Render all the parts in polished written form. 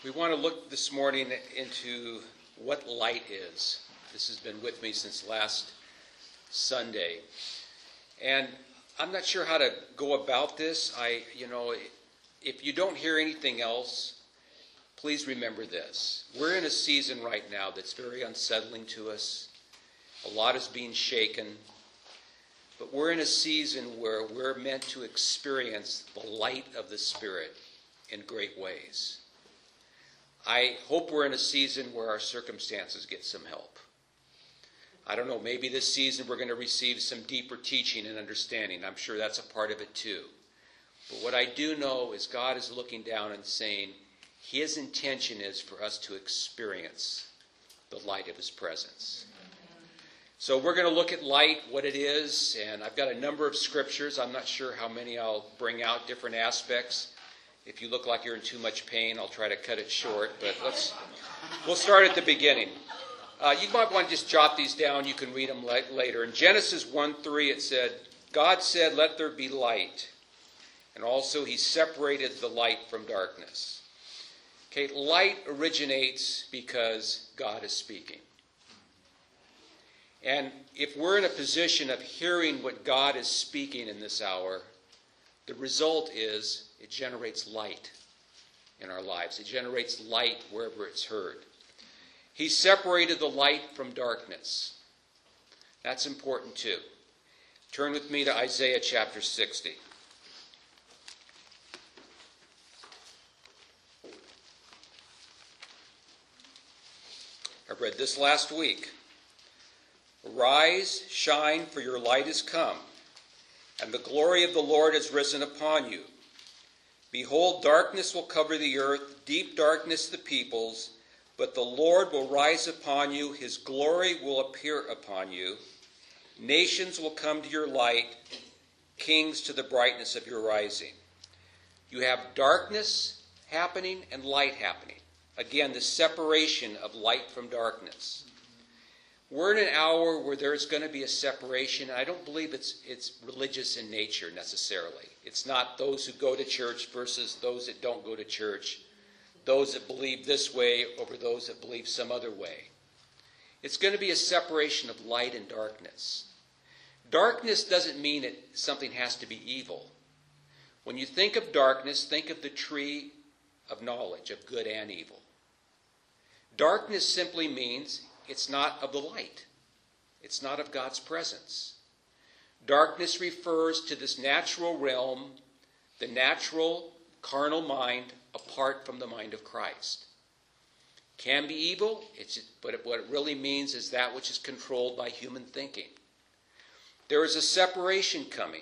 We want to look this morning into what light is. This has been with me since last Sunday. And I'm not sure how to go about this. If you don't hear anything else, please remember this. We're in a season right now that's very unsettling to us. A lot is being shaken. But we're in a season where we're meant to experience the light of the Spirit in great ways. I hope we're in a season where our circumstances get some help. I don't know, maybe this season we're going to receive some deeper teaching and understanding. I'm sure that's a part of it too. But what I do know is God is looking down and saying His intention is for us to experience the light of His presence. So we're going to look at light, what it is, and I've got a number of scriptures. I'm not sure how many I'll bring out, different aspects. If you look like you're in too much pain, I'll try to cut it short, but we'll start at the beginning. You might want to just jot these down. You can read them later. In Genesis 1:3, it said, God said, "Let there be light." And also He separated the light from darkness. Okay, light originates because God is speaking. And if we're in a position of hearing what God is speaking in this hour, the result is it generates light in our lives. It generates light wherever it's heard. He separated the light from darkness. That's important too. Turn with me to Isaiah chapter 60. I read this last week. Arise, shine, for your light is come, and the glory of the Lord has risen upon you. Behold, darkness will cover the earth, deep darkness the peoples, but the Lord will rise upon you, His glory will appear upon you. Nations will come to your light, kings to the brightness of your rising. You have darkness happening and light happening. Again, the separation of light from darkness. We're in an hour where there's going to be a separation. I don't believe it's religious in nature necessarily. It's not those who go to church versus those that don't go to church, those that believe this way over those that believe some other way. It's going to be a separation of light and darkness. Darkness doesn't mean that something has to be evil. When you think of darkness, think of the tree of knowledge of good and evil. Darkness simply means it's not of the light. It's not of God's presence. Darkness refers to this natural realm, the natural carnal mind apart from the mind of Christ. Can be evil, but what it really means is that which is controlled by human thinking. There is a separation coming.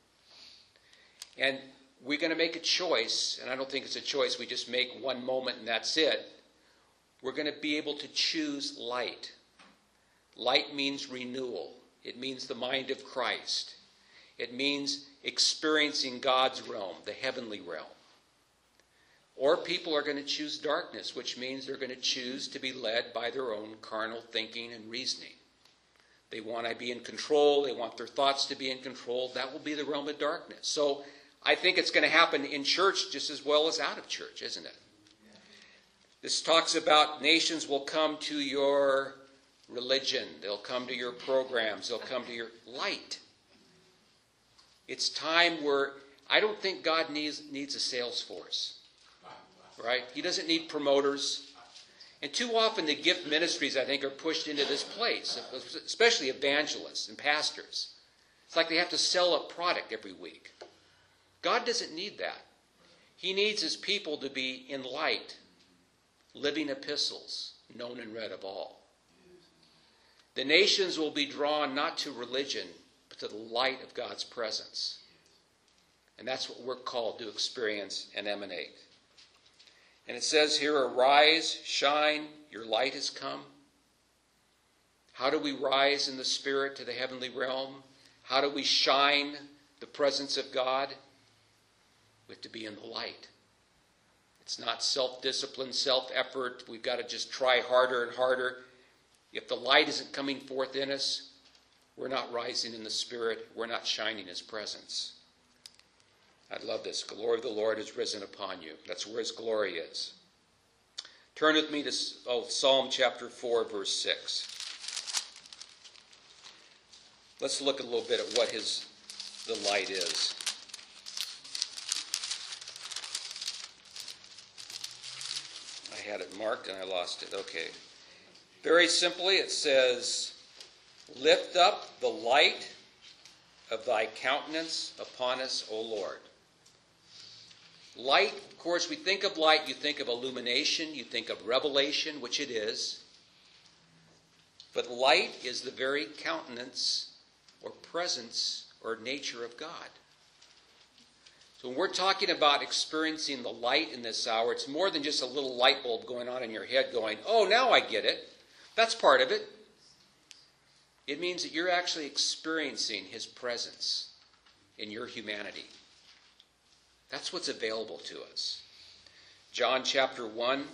And we're going to make a choice, and I don't think it's a choice we just make one moment and that's it. We're going to be able to choose light. Light means renewal. It means the mind of Christ. It means experiencing God's realm, the heavenly realm. Or people are going to choose darkness, which means they're going to choose to be led by their own carnal thinking and reasoning. They want to be in control. They want their thoughts to be in control. That will be the realm of darkness. So I think it's going to happen in church just as well as out of church, isn't it? This talks about nations will come to your religion. They'll come to your programs. They'll come to your light. It's time where I don't think God needs a sales force. Right? He doesn't need promoters. And too often the gift ministries, I think, are pushed into this place, especially evangelists and pastors. It's like they have to sell a product every week. God doesn't need that. He needs His people to be in light, living epistles, known and read of all. The nations will be drawn not to religion, but to the light of God's presence. And that's what we're called to experience and emanate. And it says here, arise, shine, your light has come. How do we rise in the Spirit to the heavenly realm? How do we shine the presence of God? We have to be in the light. It's not self-discipline, self-effort. We've got to just try harder and harder. If the light isn't coming forth in us, we're not rising in the Spirit. We're not shining His presence. I love this. The glory of the Lord has risen upon you. That's where His glory is. Turn with me to Psalm chapter 4, verse 6. Let's look a little bit at what the light is. I had it marked and I lost it. Okay. Very simply, it says, "Lift up the light of thy countenance upon us, O Lord." Light, of course, we think of light, you think of illumination, you think of revelation, which it is. But light is the very countenance or presence or nature of God. So when we're talking about experiencing the light in this hour, it's more than just a little light bulb going on in your head going, "Oh, now I get it." That's part of it. It means that you're actually experiencing his presence in your humanity. That's what's available to us. John chapter 1.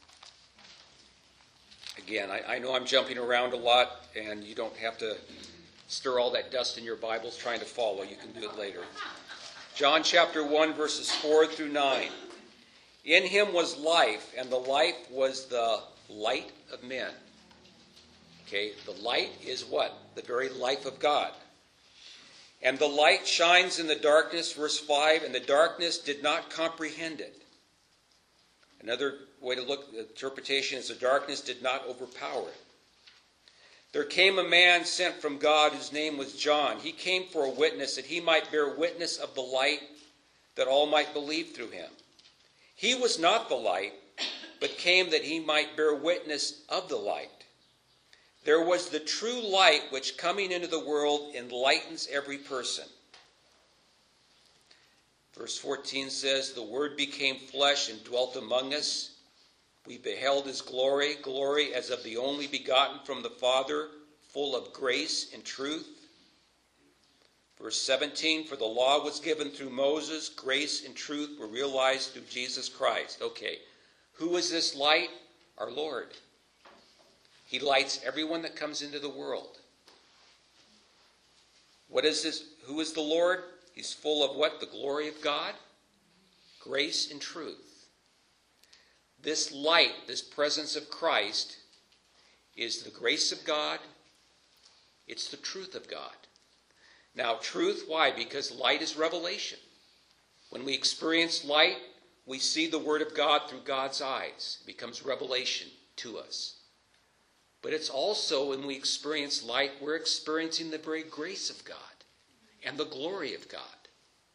Again, I know I'm jumping around a lot, and you don't have to stir all that dust in your Bibles trying to follow. You can do it later. John chapter 1, verses 4 through 9. "In him was life, and the life was the light of men." Okay, the light is what? The very life of God. "And the light shines in the darkness," verse 5, "and the darkness did not comprehend it." Another way to look at the interpretation is the darkness did not overpower it. "There came a man sent from God whose name was John. He came for a witness, that he might bear witness of the light, that all might believe through him. He was not the light, but came that he might bear witness of the light. There was the true light, which coming into the world enlightens every person." Verse 14 says, "The Word became flesh and dwelt among us. We beheld his glory, glory as of the only begotten from the Father, full of grace and truth." Verse 17, "For the law was given through Moses, grace and truth were realized through Jesus Christ." Okay, who is this light? Our Lord. He lights everyone that comes into the world. What is this? Who is the Lord? He's full of what? The glory of God, grace and truth. This light, this presence of Christ, is the grace of God. It's the truth of God. Now, truth, why? Because light is revelation. When we experience light, we see the Word of God through God's eyes. It becomes revelation to us. But it's also, when we experience light, we're experiencing the very grace of God and the glory of God.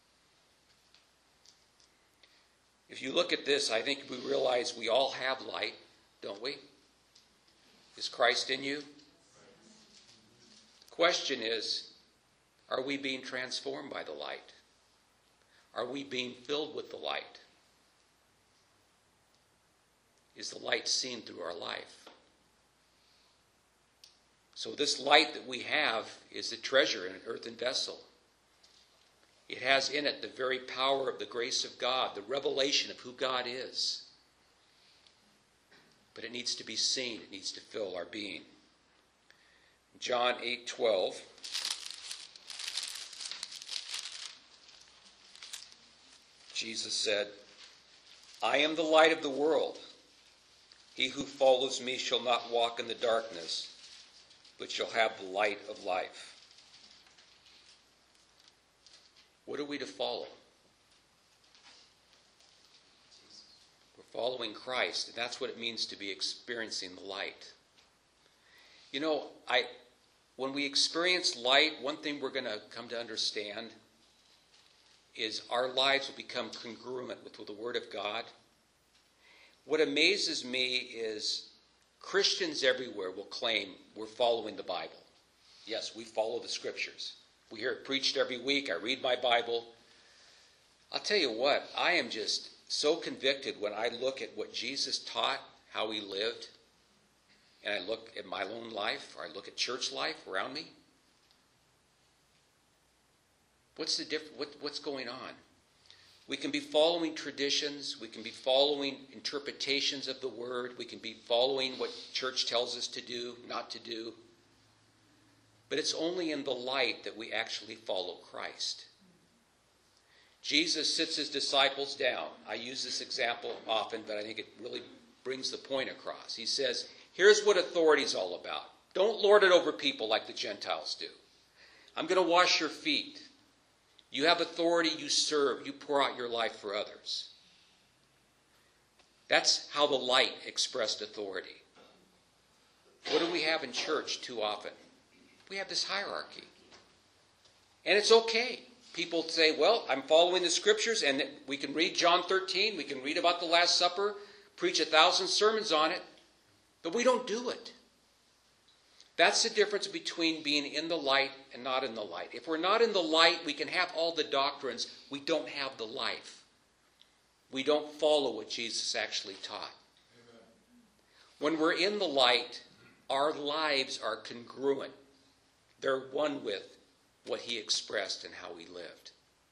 If you look at this, I think we realize we all have light, don't we? Is Christ in you? The question is, are we being transformed by the light? Are we being filled with the light? Is the light seen through our life? So this light that we have is a treasure in an earthen vessel. It has in it the very power of the grace of God, the revelation of who God is. But it needs to be seen. It needs to fill our being. John 8:12. Jesus said, "I am the light of the world. He who follows me shall not walk in the darkness, but shall have the light of life." What are we to follow? We're following Christ, and that's what it means to be experiencing the light. You know, when we experience light, one thing we're going to come to understand is our lives will become congruent with the Word of God. What amazes me is Christians everywhere will claim we're following the Bible. Yes, we follow the Scriptures. We hear it preached every week. I read my Bible. I'll tell you what, I am just so convicted when I look at what Jesus taught, how he lived, and I look at my own life, or I look at church life around me. What's going on? We can be following traditions. We can be following interpretations of the Word. We can be following what church tells us to do, not to do. But it's only in the light that we actually follow Christ. Jesus sits his disciples down. I use this example often, but I think it really brings the point across. He says, here's what authority is all about. Don't lord it over people like the Gentiles do. I'm going to wash your feet. You have authority, you serve, you pour out your life for others. That's how the light expressed authority. What do we have in church too often? We have this hierarchy. And it's okay. People say, well, I'm following the scriptures, and we can read John 13, we can read about the Last Supper, preach 1,000 sermons on it, but we don't do it. That's the difference between being in the light and not in the light. If we're not in the light, we can have all the doctrines. We don't have the life. We don't follow what Jesus actually taught. Amen. When we're in the light, our lives are congruent. They're one with what he expressed and how he lived.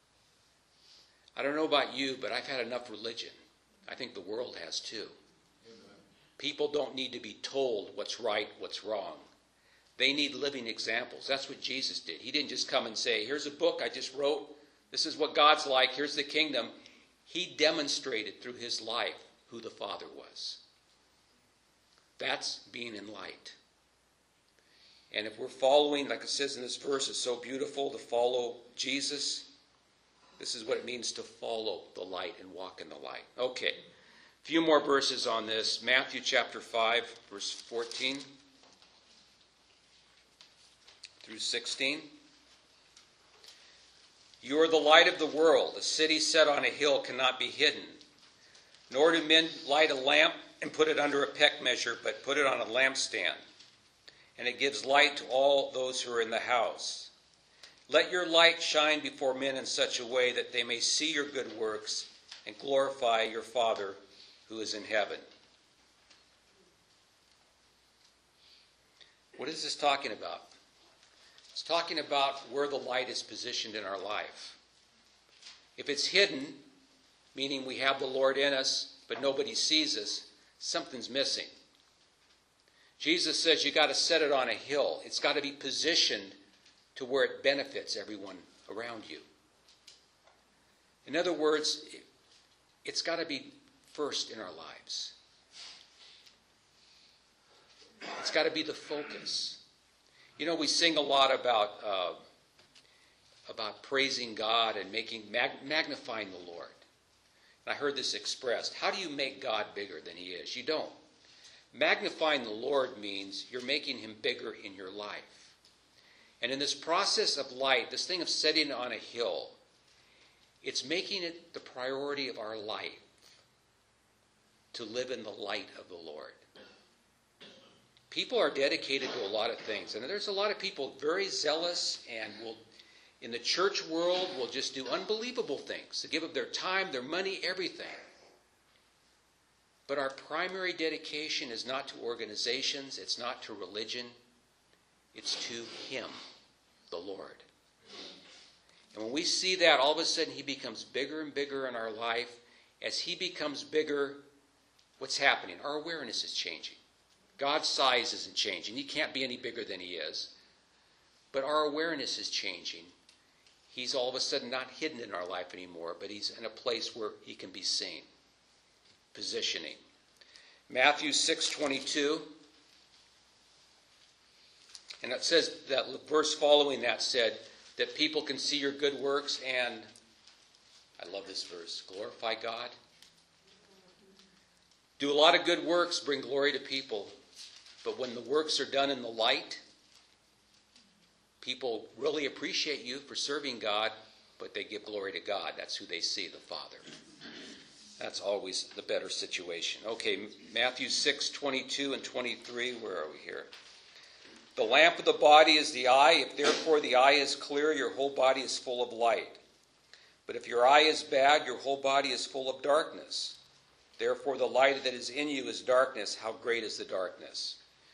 I don't know about you, but I've had enough religion. I think the world has too. Amen. People don't need to be told what's right, what's wrong. They need living examples. That's what Jesus did. He didn't just come and say, here's a book I just wrote. This is what God's like. Here's the kingdom. He demonstrated through his life who the Father was. That's being in light. And if we're following, like it says in this verse, it's so beautiful to follow Jesus. This is what it means to follow the light and walk in the light. Okay, a few more verses on this. Matthew chapter 5, verse 14 through 16. You are the light of the world. A city set on a hill cannot be hidden. Nor do men light a lamp and put it under a peck measure, but put it on a lampstand. And it gives light to all those who are in the house. Let your light shine before men in such a way that they may see your good works and glorify your Father who is in heaven. What is this talking about? It's talking about where the light is positioned in our life. If it's hidden, meaning we have the Lord in us, but nobody sees us, something's missing. Jesus says you got to set it on a hill. It's got to be positioned to where it benefits everyone around you. In other words, it's got to be first in our lives. It's got to be the focus. You know, we sing a lot about praising God and magnifying the Lord. And I heard this expressed. How do you make God bigger than he is? You don't. Magnifying the Lord means you're making him bigger in your life. And in this process of light, this thing of setting on a hill, it's making it the priority of our life to live in the light of the Lord. People are dedicated to a lot of things. And there's a lot of people very zealous and will, in the church world, will just do unbelievable things. To give up their time, their money, everything. But our primary dedication is not to organizations. It's not to religion. It's to him, the Lord. And when we see that, all of a sudden he becomes bigger and bigger in our life. As he becomes bigger, what's happening? Our awareness is changing. God's size isn't changing. He can't be any bigger than he is. But our awareness is changing. He's all of a sudden not hidden in our life anymore, but he's in a place where he can be seen. Positioning. Matthew 6:22. And it says, that verse following that said, that people can see your good works and, I love this verse, glorify God. Do a lot of good works, bring glory to people. But when the works are done in the light, people really appreciate you for serving God, but they give glory to God. That's who they see, the Father. That's always the better situation. Okay, Matthew 6:22 and 23. Where are we here? The lamp of the body is the eye. If therefore the eye is clear, your whole body is full of light. But if your eye is bad, your whole body is full of darkness. Therefore the light that is in you is darkness. How great is the darkness?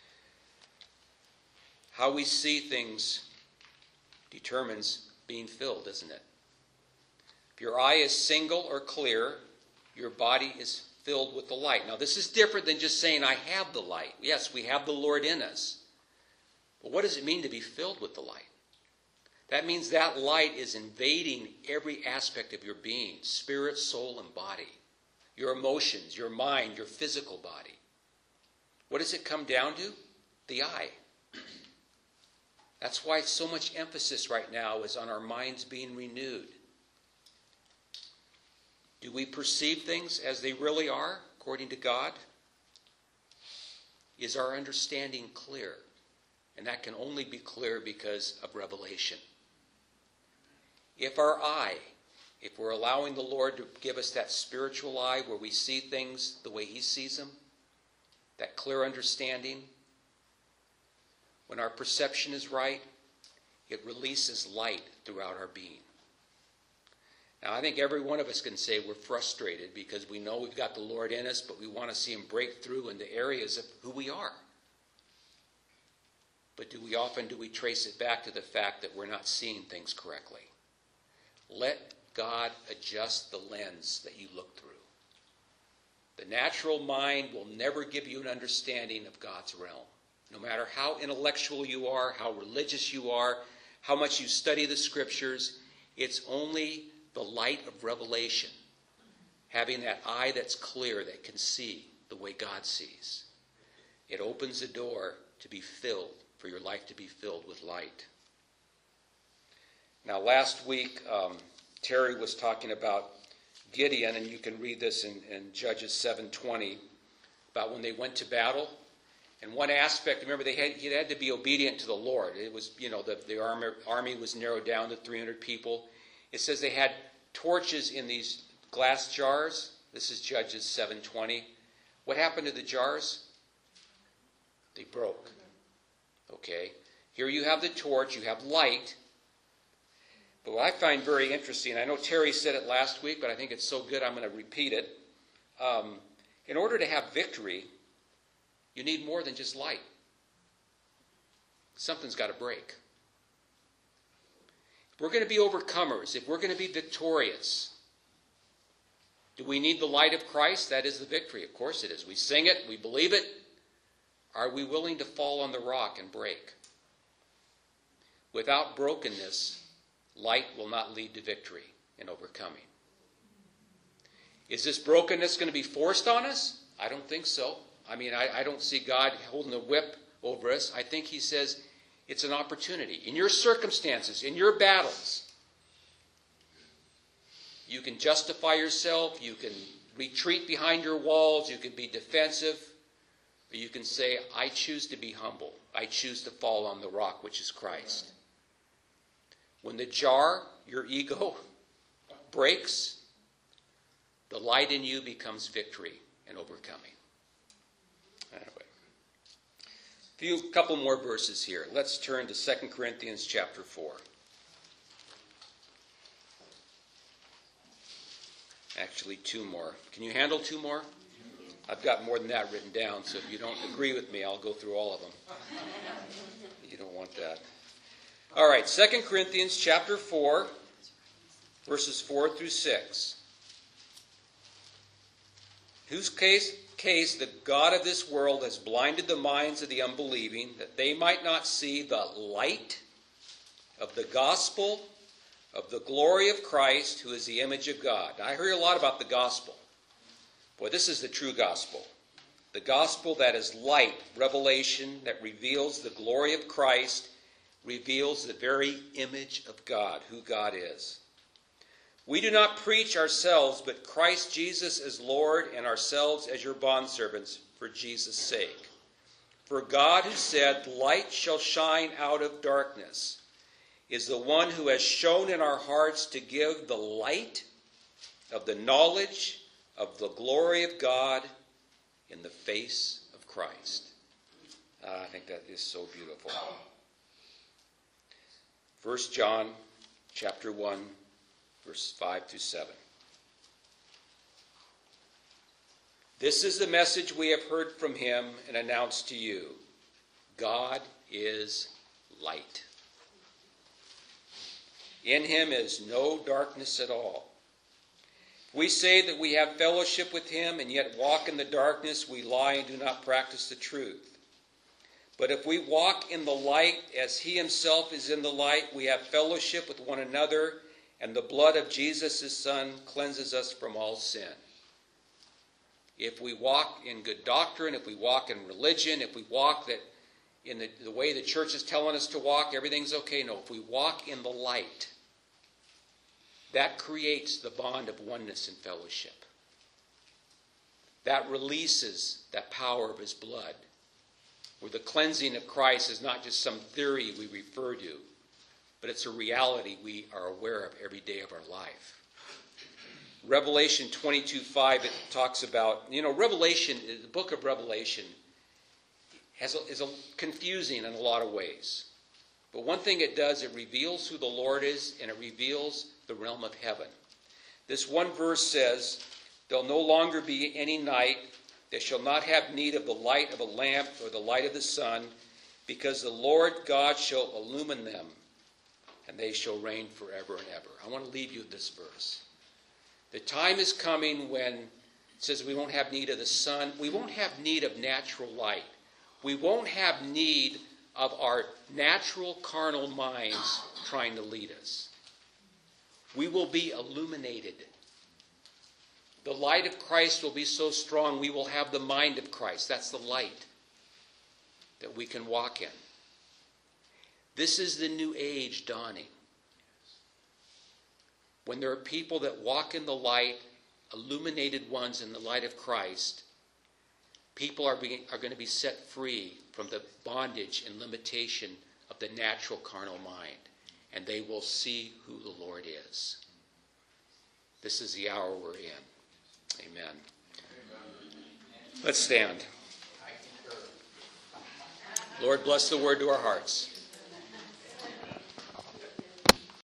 How we see things determines being filled, isn't it? If your eye is single or clear, your body is filled with the light. Now this is different than just saying, I have the light. Yes, we have the Lord in us. But what does it mean to be filled with the light? That means that light is invading every aspect of your being, spirit, soul, and body. your emotions, your mind, your physical body. What does it come down to? The eye. That's why so much emphasis right now is on our minds being renewed. Do we perceive things as they really are, according to God? Is our understanding clear? And that can only be clear because of revelation. If we're allowing the Lord to give us that spiritual eye where we see things the way he sees them, that clear understanding, when our perception is right, it releases light throughout our being. Now, I think every one of us can say we're frustrated because we know we've got the Lord in us, but we want to see him break through into areas of who we are. But do we trace it back to the fact that we're not seeing things correctly? Let God adjust the lens that you look through. The natural mind will never give you an understanding of God's realm. No matter how intellectual you are, how religious you are, how much you study the scriptures, it's only the light of revelation, having that eye that's clear, that can see the way God sees. It opens the door to be filled, for your life to be filled with light. Now, last week, Terry was talking about Gideon, and you can read this in Judges 7:20, about when they went to battle. And one aspect, remember, he had to be obedient to the Lord. It was, the army was narrowed down to 300 people. It says they had torches in these glass jars. This is Judges 7:20. What happened to the jars? They broke. Okay. Here you have the torch, you have light. But what I find very interesting, I know Terry said it last week, but I think it's so good I'm going to repeat it. In order to have victory, you need more than just light. Something's got to break. If we're going to be overcomers, if we're going to be victorious, do we need the light of Christ? That is the victory. Of course it is. We sing it, we believe it. Are we willing to fall on the rock and break? Without brokenness, light will not lead to victory and overcoming. Is this brokenness going to be forced on us? I don't think so. I don't see God holding a whip over us. I think he says it's an opportunity. In your circumstances, in your battles, you can justify yourself, you can retreat behind your walls, you can be defensive, or you can say, I choose to be humble. I choose to fall on the rock, which is Christ. When the jar, your ego, breaks, the light in you becomes victory and overcoming. Anyway, couple more verses here. Let's turn to 2 Corinthians chapter 4. Actually, 2 more. Can you handle 2 more? I've got more than that written down, so if you don't agree with me, I'll go through all of them. You don't want that. All right, 2 Corinthians chapter 4, verses 4 through 6. Whose case the God of this world has blinded the minds of the unbelieving, that they might not see the light of the gospel of the glory of Christ, who is the image of God. Now, I hear a lot about the gospel. Boy, this is the true gospel. The gospel that is light, revelation, that reveals the glory of Christ, reveals the very image of God, who God is. We do not preach ourselves, but Christ Jesus as Lord, and ourselves as your bondservants for Jesus' sake. For God, who said, light shall shine out of darkness, is the one who has shone in our hearts to give the light of the knowledge of the glory of God in the face of Christ. I think that is so beautiful. 1 John chapter 1, verse 5 through 7. This is the message we have heard from him and announced to you. God is light. In him is no darkness at all. If we say that we have fellowship with him and yet walk in the darkness, we lie and do not practice the truth. But if we walk in the light as he himself is in the light, we have fellowship with one another, and the blood of Jesus, his Son, cleanses us from all sin. if we walk in good doctrine, if we walk in religion, if we walk that in the way the church is telling us to walk, everything's okay. No, if we walk in the light, that creates the bond of oneness and fellowship. That releases that power of his blood, where the cleansing of Christ is not just some theory we refer to, but it's a reality we are aware of every day of our life. Revelation 22:5, it talks about, Revelation, the book of Revelation is confusing in a lot of ways. But one thing it does, it reveals who the Lord is, and it reveals the realm of heaven. This one verse says, "There'll no longer be any night. They shall not have need of the light of a lamp or the light of the sun, because the Lord God shall illumine them, and they shall reign forever and ever." I want to leave you with this verse. The time is coming when it says we won't have need of the sun. We won't have need of natural light. We won't have need of our natural carnal minds trying to lead us. We will be illuminated. The light of Christ will be so strong, we will have the mind of Christ. That's the light that we can walk in. This is the new age dawning. When there are people that walk in the light, illuminated ones in the light of Christ, people are going to be set free from the bondage and limitation of the natural carnal mind, and they will see who the Lord is. This is the hour we're in. Amen. Let's stand. Lord, bless the word to our hearts.